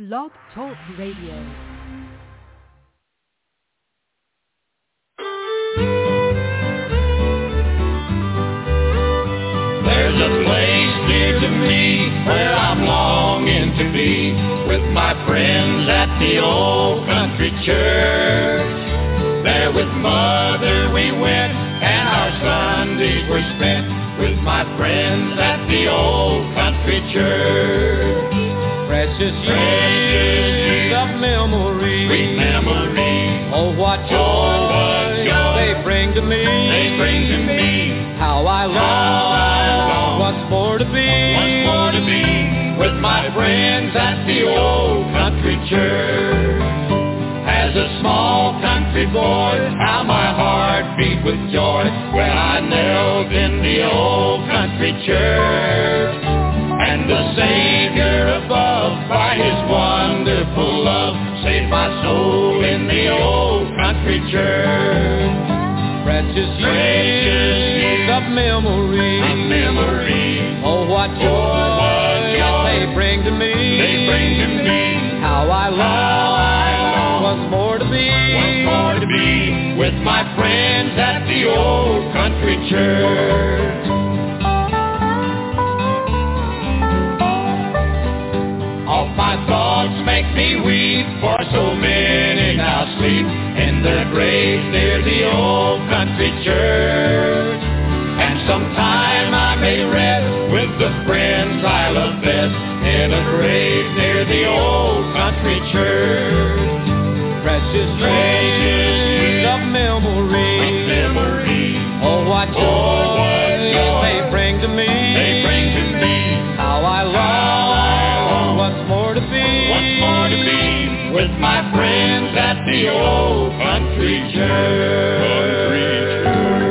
Blog Talk Radio. There's a place dear to me where I'm longing to be with my friends at the old country church. There with Mother we went and our Sundays were spent with my friends at the old country church. Precious years of memory, sweet memory. Oh, what joy they bring to me. They bring to me. How I long once more to be with my friends at the old country church. As a small country boy, how my heart beat with joy when I knelt in the old country church. And the Savior above, by His wonderful love, saved my soul in the old country church. Precious years of memory, oh, what joy they bring to me. They bring to me. How I long once more to be with my friends at the old country church. All my thoughts make me weep, for so many now sleep in their graves near the old country church. And sometime I may rest with the friends I love best in a grave near the old country church. Precious years of memory, oh, what joy they bring to me. How I long once more to be with my friends at the old country church.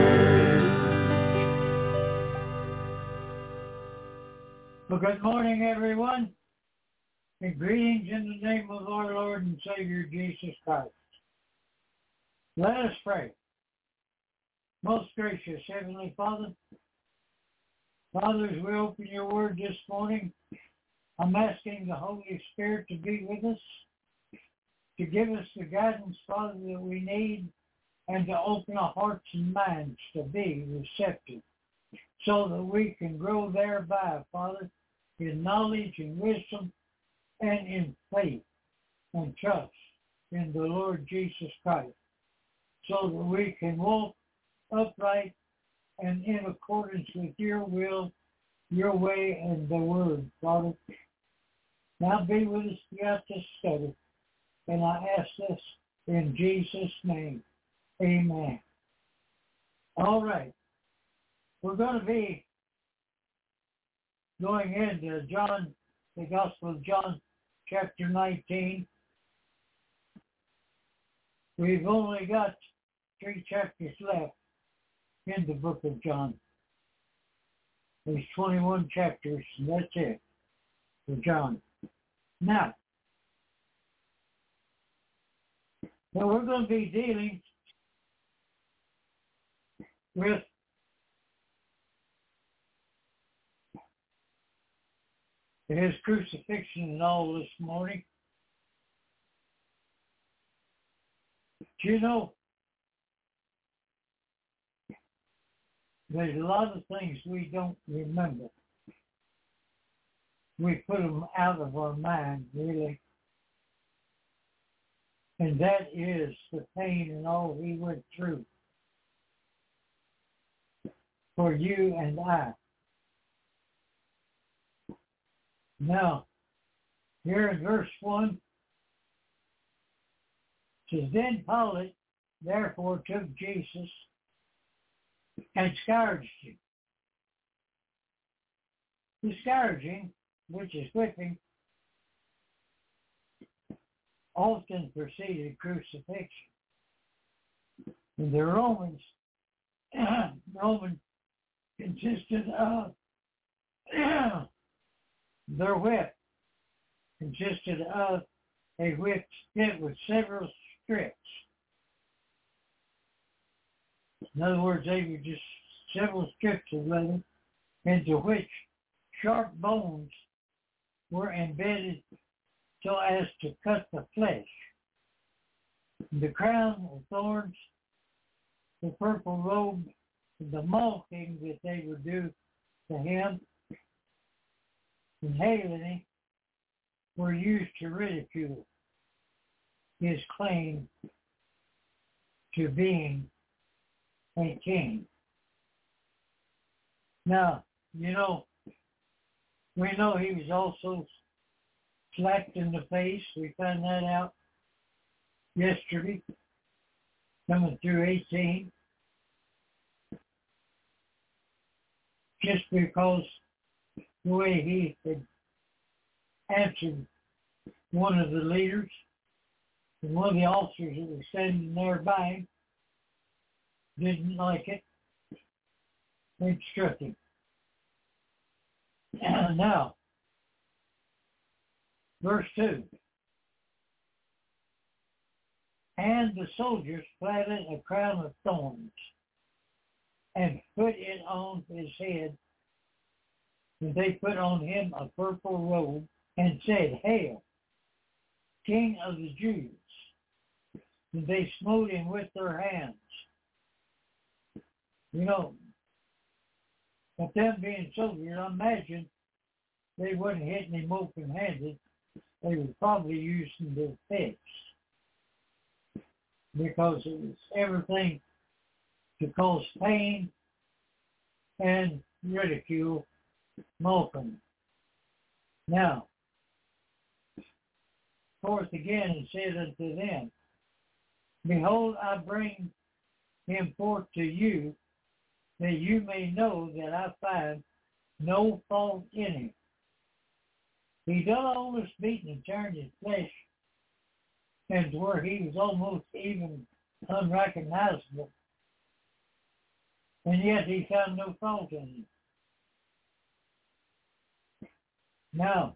Well, good morning, everyone, and greetings in the name of our Lord and Savior, Jesus Christ. Let us pray. Most gracious Heavenly Father, Father, as we open your word this morning, I'm asking the Holy Spirit to be with us, to give us the guidance, Father, that we need, and to open our hearts and minds to be receptive, so that we can grow thereby, Father, in knowledge and wisdom and in faith and trust in the Lord Jesus Christ, so that we can walk upright and in accordance with your will, your way, and the word, Father. Now be with us throughout this study, and I ask this in Jesus' name. Amen. All right. We're going to be going into John, the Gospel of John, chapter 19. We've only got 3 chapters left in the book of John. There's 21 chapters, and that's it for John. Now we're going to be dealing with his crucifixion and all this morning. Do you know, there's a lot of things we don't remember. We put them out of our mind, really. And that is the pain and all he went through for you and I. Now, here in verse 1, it says, Then Pilate therefore took Jesus and scourged him. The scourging, which is whipping, often preceded crucifixion. And the Roman consisted of their whip consisted of a whip split with several strips. In other words, they were just several strips of leather into which sharp bones were embedded so as to cut the flesh. The crown of thorns, the purple robe, the mocking that they would do to him, and hailing were used to ridicule his claim to being a king. Now, we know he was also slapped in the face. We found that out yesterday, coming through 18. Just because the way he had answered one of the leaders and one of the officers that was standing nearby him didn't like it. They struck him. Now, verse 2. And the soldiers planted a crown of thorns and put it on his head. And they put on him a purple robe and said, Hail, King of the Jews. And they smote him with their hands. But them being soldiers, I imagine they wasn't hitting him open-handed. They were probably using their fists, because it was everything to cause pain and ridicule, mocking. Now, forth again and said unto them, Behold, I bring him forth to you, that you may know that I find no fault in him. He done all this beating and turned his flesh and to where he was almost even unrecognizable. And yet he found no fault in him. Now,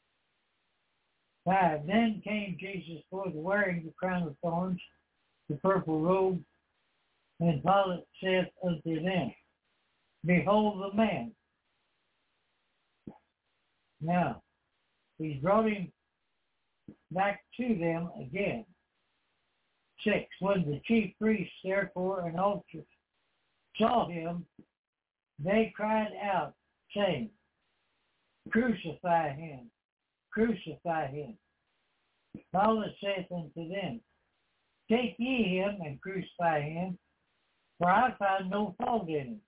5. Then came Jesus forth wearing the crown of thorns, the purple robe, and Pilate saith unto them, Behold the man. Now, he brought him back to them again. 6. When the chief priests, therefore, and officers saw him, they cried out, saying, Crucify him, crucify him. Pilate saith unto them, Take ye him and crucify him, for I find no fault in him.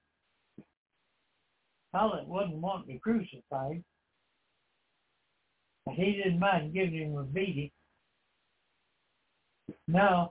Pilate wasn't wanting to crucify him, but he didn't mind giving him a beating. Now,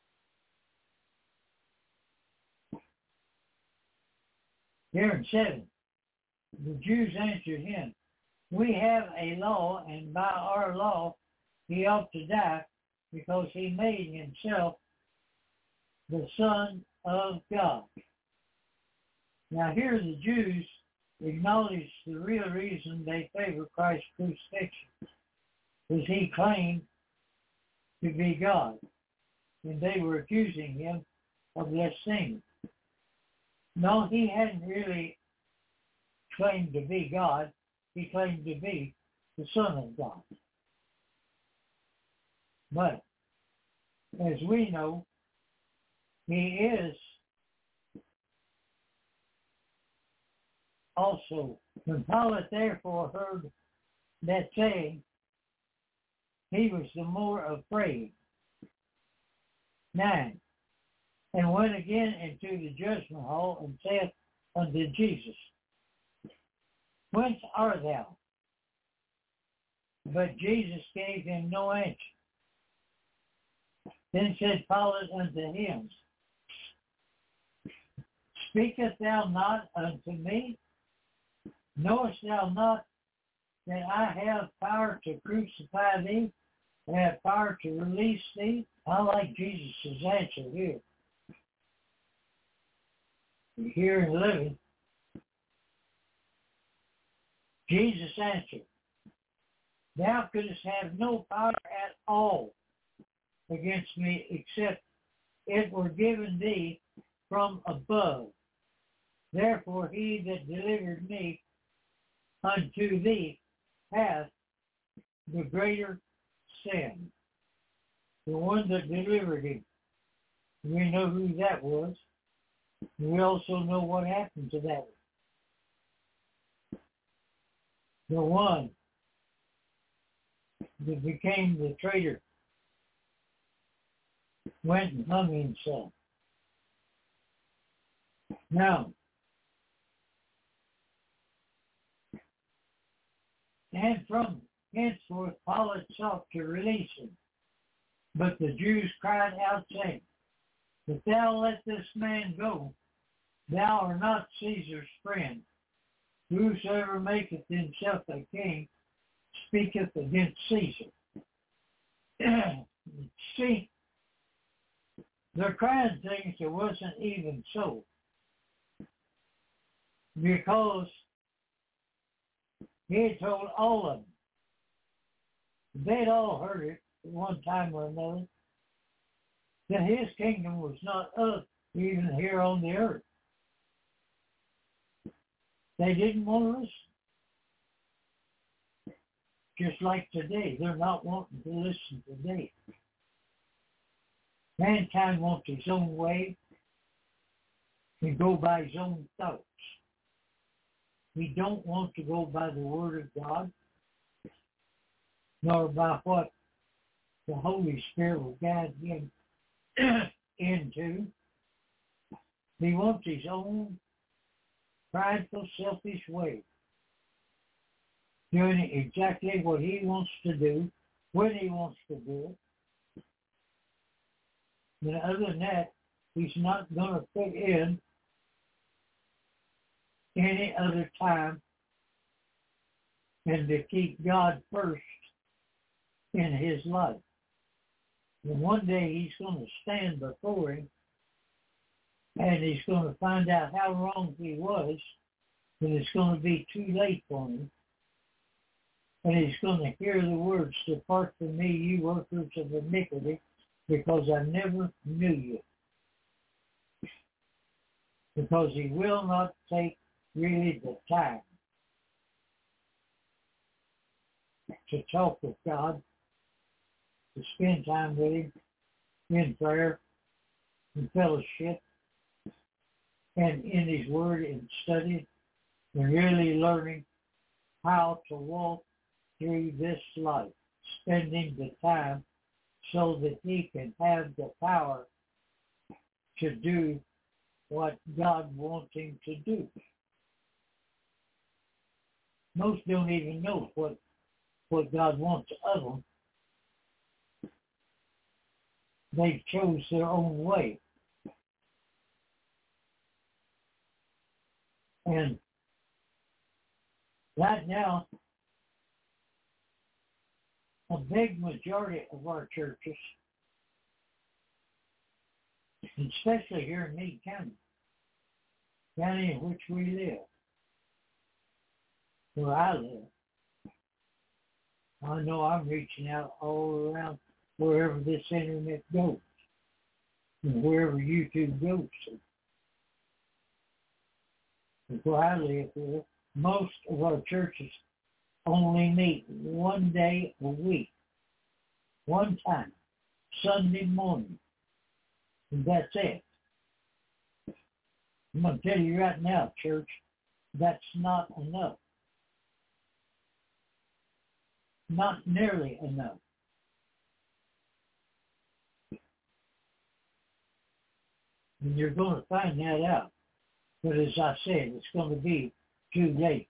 here in 7, the Jews answered him, We have a law, and by our law he ought to die, because he made himself the Son of God. Now here the Jews acknowledge the real reason they favor Christ's crucifixion is he claimed to be God, and they were accusing him of blasphemy. No, he hadn't really claimed to be God. He claimed to be the Son of God. But as we know, he is also. When Pilate therefore heard that saying, he was the more afraid. 9. And went again into the judgment hall and said unto Jesus, Whence art thou? But Jesus gave him no answer. Then said Pilate unto him, Speakest thou not unto me? Knowest thou not that I have power to crucify thee, and have power to release thee? I like Jesus' answer here. Here in living, Jesus answered, Thou couldst have no power at all against me, except it were given thee from above. Therefore he that delivered me unto thee hath the greater sin. The one that delivered him. We know who that was. We also know what happened to that one. The one that became the traitor went and hung himself. Now, and from henceforth Pilate sought to release him. But the Jews cried out, saying, If thou let this man go, thou art not Caesar's friend. Whosoever maketh himself a king speaketh against Caesar. See, they're crying things that wasn't even so. Because he had told all of them. They'd all heard it at one time or another, that his kingdom was not of even here on the earth. They didn't want to listen. Just like today, they're not wanting to listen today. Mankind wants his own way and go by his own thoughts. We don't want to go by the Word of God, nor by what the Holy Spirit will guide him into. He wants his own prideful, selfish way, doing exactly what he wants to do, when he wants to do it. But other than that, he's not going to put in any other time and to keep God first in his life. And one day he's going to stand before him and he's going to find out how wrong he was, and it's going to be too late for him. And he's going to hear the words, Depart from me, you workers of iniquity, because I never knew you. Because he will not take really the time to talk with God, to spend time with him in prayer, in fellowship, and in his word and study, and really learning how to walk through this life, spending the time so that he can have the power to do what God wants him to do. Most don't even know what God wants of them. They chose their own way. And right now, a big majority of our churches, especially here in Meade County in which we live, where I live, I know I'm reaching out all around wherever this internet goes, and wherever YouTube goes to. Where I live here, most of our churches only meet one day a week, one time, Sunday morning, and that's it. I'm going to tell you right now, church, that's not enough. Not nearly enough. And you're going to find that out. But as I said, it's going to be too late.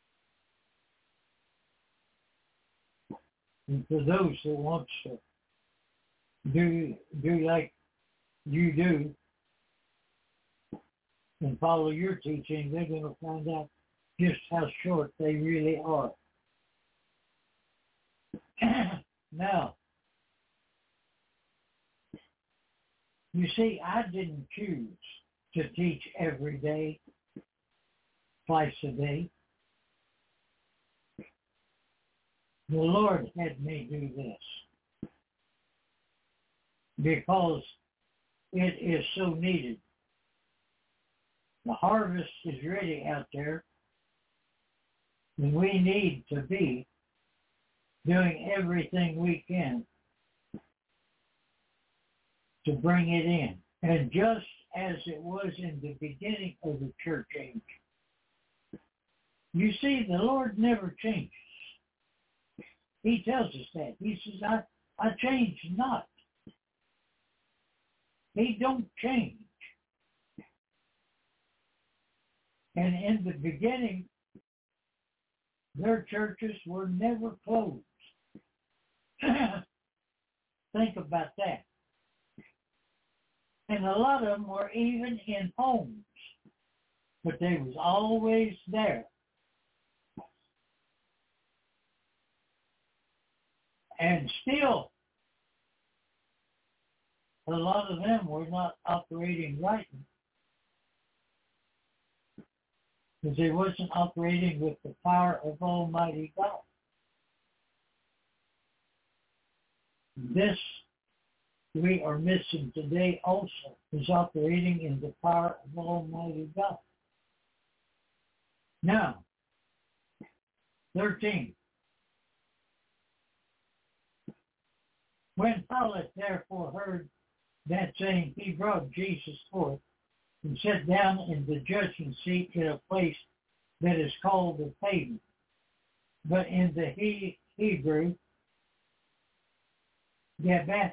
And for those that want to do like you do and follow your teaching, they're going to find out just how short they really are. Now, you see, I didn't choose to teach every day, twice a day. The Lord had me do this because it is so needed. The harvest is ready out there, and we need to be doing everything we can to bring it in. And just as it was in the beginning of the church age, you see, the Lord never changes. He tells us that. He says, I change not. He don't change. And in the beginning, their churches were never closed. Think about that. And a lot of them were even in homes, but they was always there. And still, a lot of them were not operating right, because they wasn't operating with the power of Almighty God. This we are missing today also, is operating in the power of Almighty God. Now, 13. When Pilate therefore heard that saying, he brought Jesus forth and sat down in the judgment seat in a place that is called the Pavement, but in the Hebrew, Gabbatha.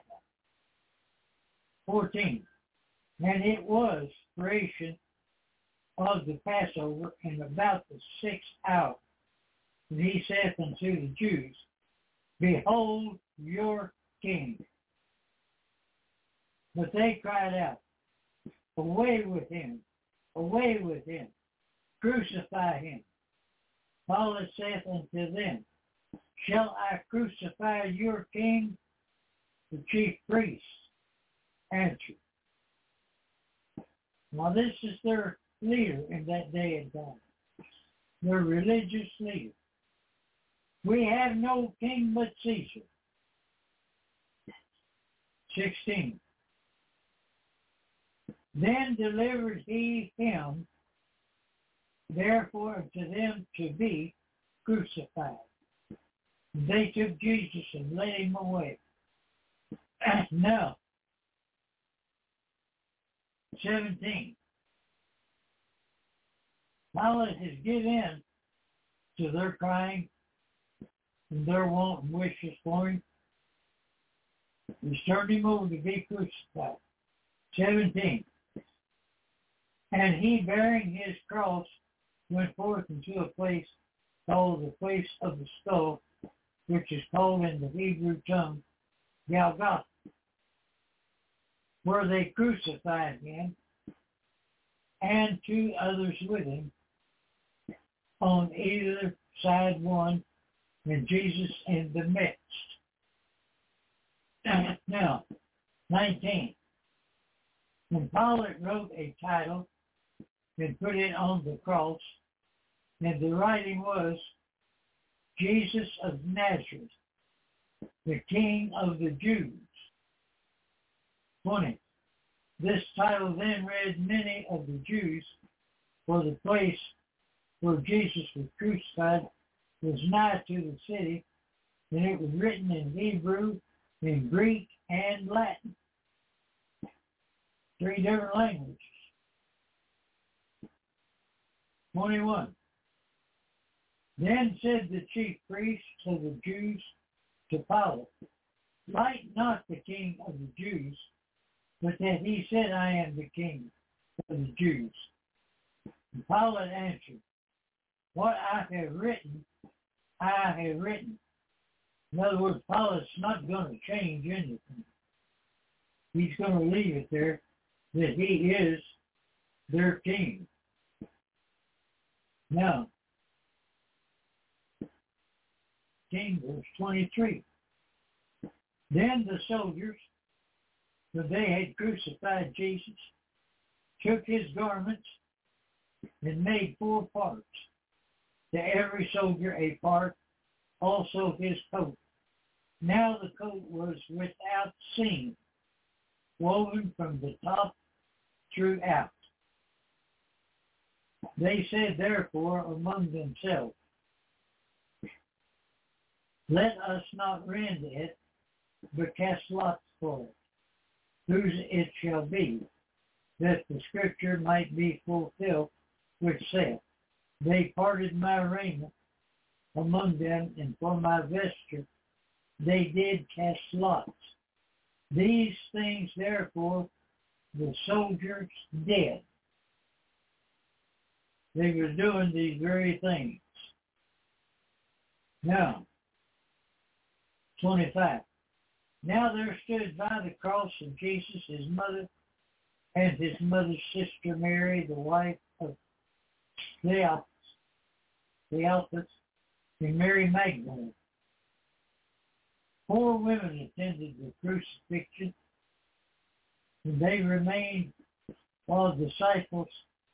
14. And it was duration of the Passover, and about the 6th hour. And he saith unto the Jews, Behold your king. But they cried out, Away with him, away with him, crucify him. Pilate saith unto them, Shall I crucify your king? The chief priests answered. Now this is their leader in that day and time. Their religious leader. We have no king but Caesar. 16. Then delivered he him, therefore to them to be crucified. They took Jesus and led him away. Now, 17. Pilate has given in to their crying and their want and wishes for him. He's turned him over to be crucified. 17. And he, bearing his cross, went forth into a place called the place of the skull, which is called in the Hebrew tongue Golgotha, where they crucified him and 2 others with him, on either side one, and Jesus in the midst. Now, 19. When Pilate wrote a title and put it on the cross, and the writing was, Jesus of Nazareth, the King of the Jews. 20. This title then read many of the Jews, for the place where Jesus was crucified was nigh to the city, and it was written in Hebrew, in Greek, and Latin. 3 different languages. 21. Then said the chief priests of the Jews to Pilate, Light not the King of the Jews, but that he said, I am the King of the Jews. And Pilate answered, What I have written, I have written. In other words, Pilate's not going to change anything. He's going to leave it there that he is their king. Now, King verse 23. Then the soldiers, when they had crucified Jesus, took his garments and made 4 parts, to every soldier a part, also his coat. Now the coat was without seam, woven from the top throughout. They said therefore among themselves, Let us not rend it, but cast lots for it, whose it shall be, that the scripture might be fulfilled, which saith, They parted my raiment among them, and for my vesture they did cast lots. These things, therefore, the soldiers did. They were doing these very things. Now, 25. Now there stood by the cross of Jesus his mother and his mother's sister Mary, the wife of Cleophas, and Mary Magdalene. 4 women attended the crucifixion, and they remained while the disciples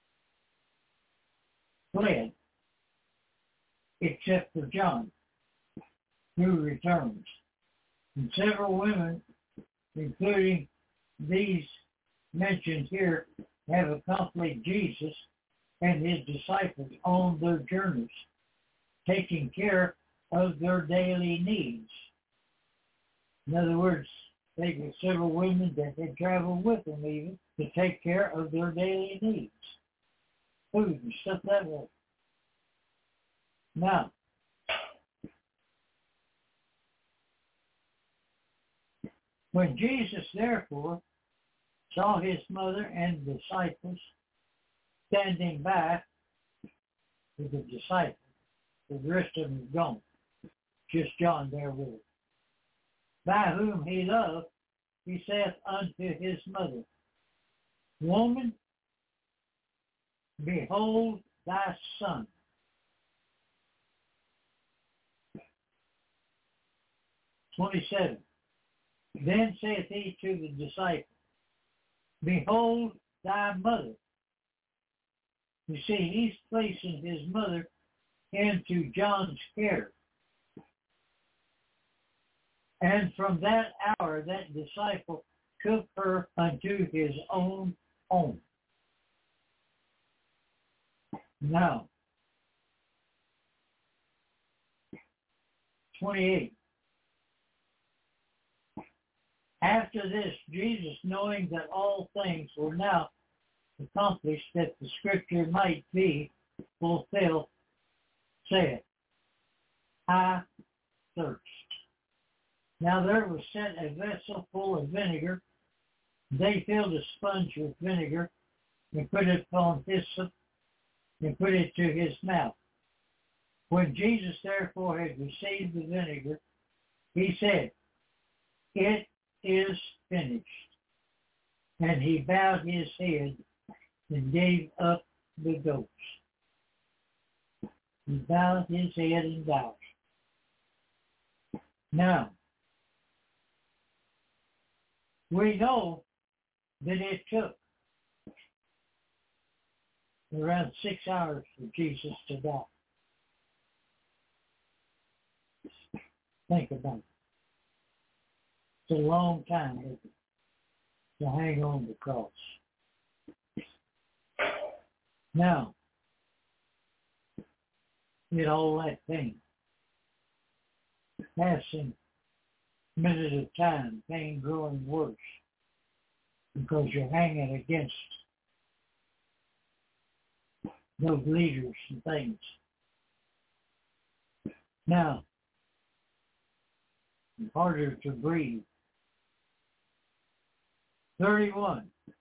fled, except for John, who returns. And several women, including these mentioned here, have accompanied Jesus and his disciples on their journeys, taking care of their daily needs. In other words, they were several women that had traveled with them even to take care of their daily needs. Food and stuff that way. Now, when Jesus, therefore, saw his mother and disciples standing by with the disciples, the rest of them gone, just John there with him, by whom he loved, he saith unto his mother, Woman, behold thy son. "27. Then saith he to the disciple, Behold thy mother." You see, he's placing his mother into John's care. And from that hour, that disciple took her unto his own home. Now, 28. After this, Jesus, knowing that all things were now accomplished, that the scripture might be fulfilled, said, I thirst. Now there was set a vessel full of vinegar. They filled a sponge with vinegar and put it on hyssop and put it to his mouth. When Jesus therefore had received the vinegar, he said, It is finished. And he bowed his head and gave up the ghost. He bowed his head and died. Now, we know that it took around 6 hours for Jesus to die. Think about it. It's a long time to hang on the cross. Now, in all that pain, passing minute of time, pain growing worse because you're hanging against those leaders and things. Now, harder to breathe. 31.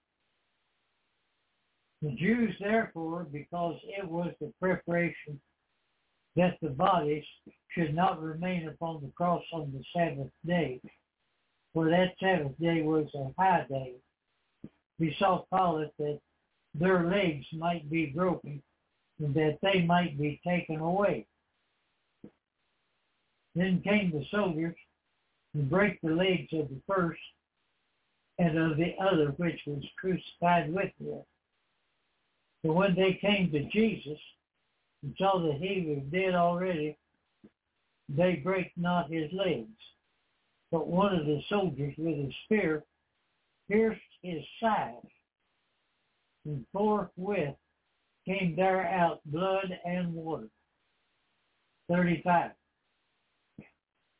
The Jews, therefore, because it was the preparation that the bodies should not remain upon the cross on the Sabbath day, for that Sabbath day was a high day, besought Pilate that their legs might be broken and that they might be taken away. Then came the soldiers and brake the legs of the first and of the other which was crucified with him. So when they came to Jesus and saw that he was dead already, they brake not his legs. But one of the soldiers with a spear pierced his side, and forthwith came there out blood and water. 35.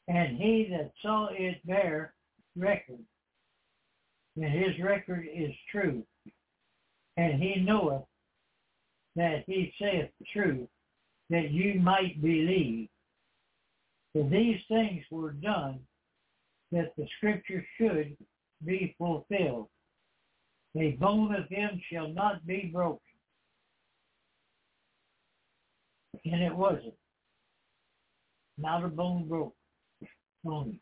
And he that saw it bear record, and his record is true. And he knoweth that he saith true, that you might believe. For these things were done, that the scripture should be fulfilled. A bone of him shall not be broken. And it wasn't. Not a bone broke. Only.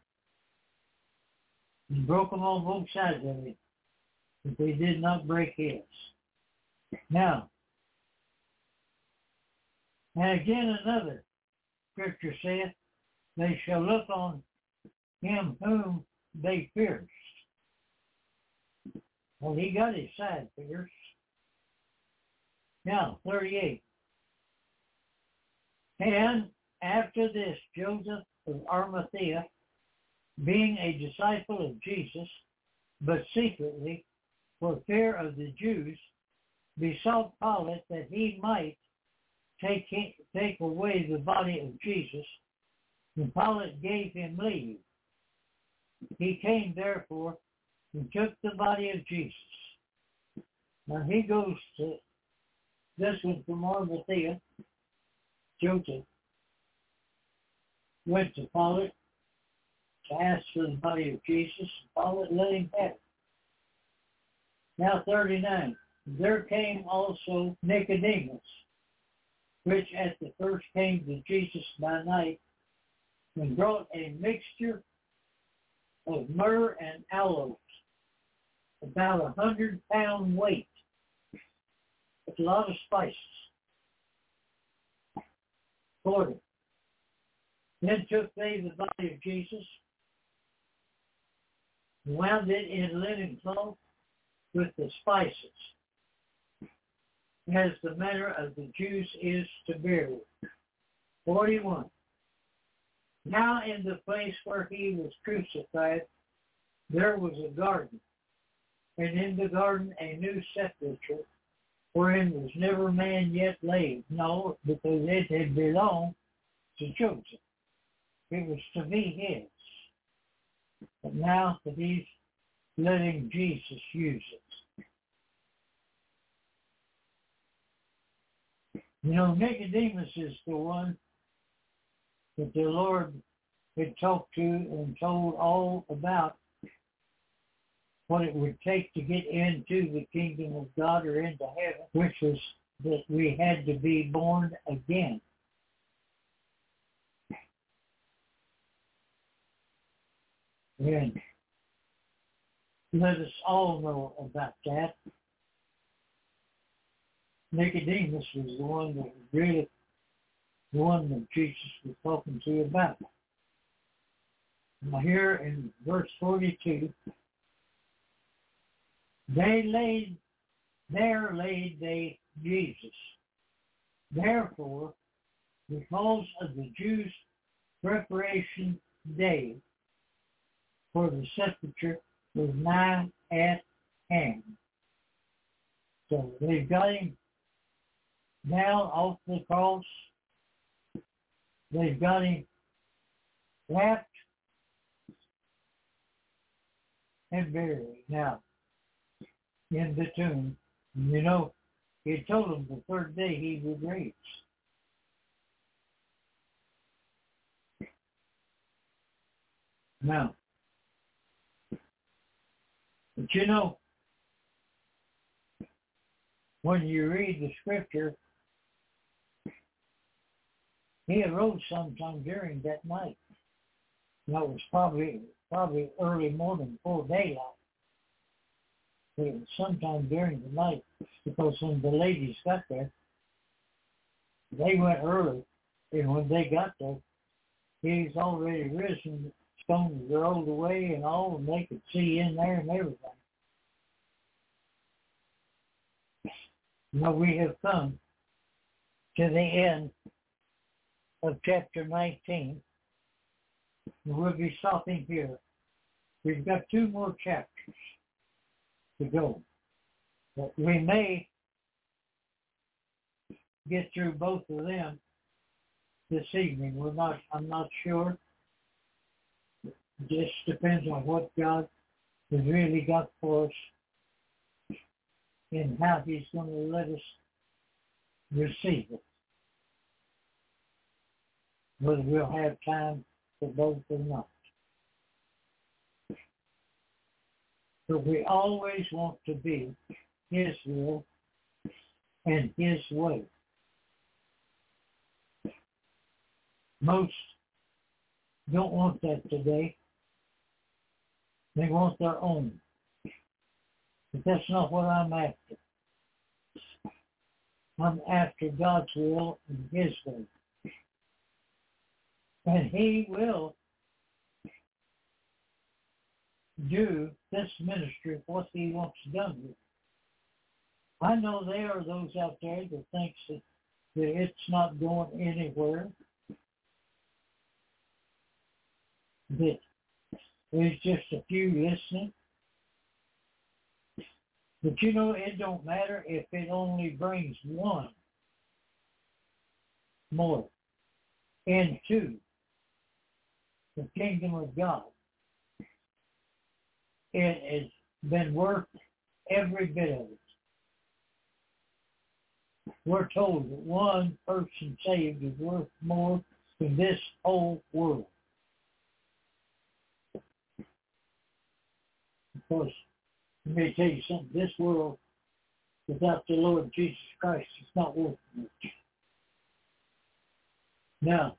He broke them on both sides of it, but they did not break his. Now, and again another scripture saith, they shall look on him whom they pierced. Well, he got his side pierced. Now, 38. And after this, Joseph of Arimathea, being a disciple of Jesus, but secretly, for fear of the Jews, besought Pilate that he might take away the body of Jesus, and Pilate gave him leave. He came therefore and took the body of Jesus. Now he goes to, this was from Arimathea, Joseph went to Pilate to ask for the body of Jesus, and Pilate let him have it. Now 39. There came also Nicodemus, which at the first came to Jesus by night, and brought a mixture of myrrh and aloes, about 100 pound weight, with a lot of spices. 40. Then took they the body of Jesus, wound it in linen cloth with the spices, as the manner of the Jews is to bury. 41. Now in the place where he was crucified, there was a garden, and in the garden a new sepulchre, wherein was never man yet laid. No, because it had belonged to Joseph. It was to be his. But now that he's letting Jesus use it. You know, Nicodemus is the one that the Lord had talked to and told all about what it would take to get into the kingdom of God or into heaven, which was that we had to be born again. And let us all know about that. Nicodemus was the one that was really the one that Jesus was talking to about. Now here in verse 42, there laid they Jesus. Therefore, because of the Jews' preparation day for the sepulchre was nigh at hand. So they've got him down off the cross. They've got him wrapped and buried now in the tomb. And you know, he told them the third day he would raise. Now, but you know, when you read the scripture, he arose sometime during that night. That was probably early morning, before daylight. But it was sometime during the night, because when the ladies got there, they went early, and when they got there, he's already risen, stones were rolled away and all, and they could see in there and everything. Now we have come to the end of chapter 19. We'll be stopping here. We've got 2 more chapters to go. But we may get through both of them this evening. I'm not sure. It just depends on what God has really got for us and how He's going to let us receive it. Whether we'll have time for both or not. But we always want to be His will and His way. Most don't want that today. They want their own. But that's not what I'm after. I'm after God's will and His way. And He will do this ministry what He wants done with it. I know there are those out there that thinks that it's not going anywhere, that there's just a few listening. But you know, it don't matter if it only brings one more into the kingdom of God. It has been worth every bit of it. We're told that one person saved is worth more than this whole world. Because, let me tell you something, this world without the Lord Jesus Christ is not worth much. Now,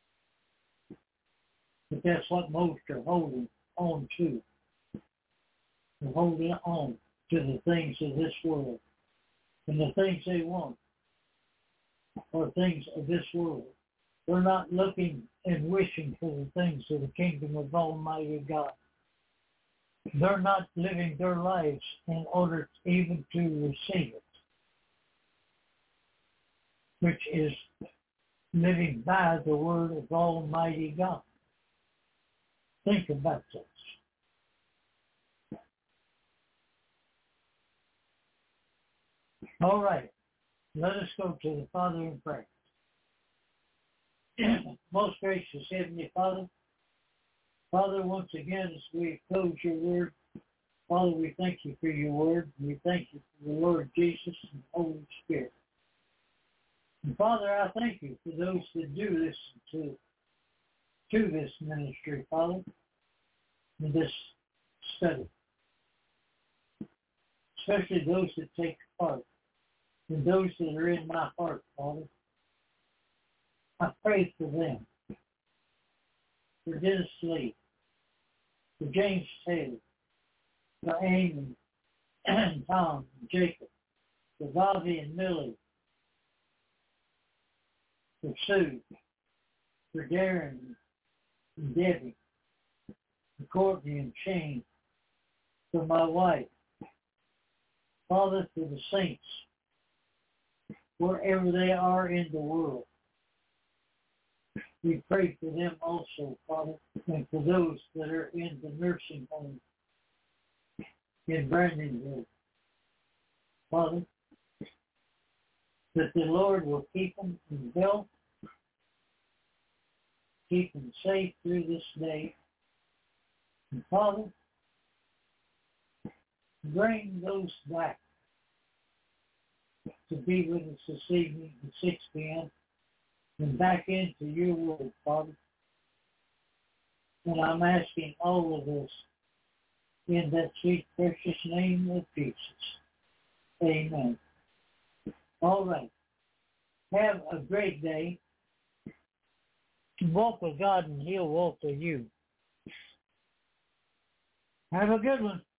but that's what most are holding on to. They're holding on to the things of this world. And the things they want are things of this world. They're not looking and wishing for the things of the kingdom of Almighty God. They're not living their lives in order even to receive it, which is living by the word of Almighty God. Think about this. All right, let us go to the Father in prayer. Most gracious Heavenly Father, Father, once again, as we close your word, Father, we thank you for your word. We thank you for the Lord Jesus and the Holy Spirit. And Father, I thank you for those that do listen to this ministry, Father, in this study. Especially those that take part. And those that are in my heart, Father. I pray for them. For Dennis Lee. For James Taylor. For Amy and Tom and Jacob. For Bobby and Millie. For Sue. For Darren and Debbie. For Courtney and Shane. For my wife. Father, for the saints. Wherever they are in the world. We pray for them also, Father, and for those that are in the nursing home in Brandonville. Father, that the Lord will keep them in health, keep them safe through this day. And Father, bring those back to be with us this evening at 6 p.m. and back into your word, Father. And I'm asking all of this in that sweet, precious name of Jesus. Amen. All right. Have a great day. Walk with God and He'll walk with you. Have a good one.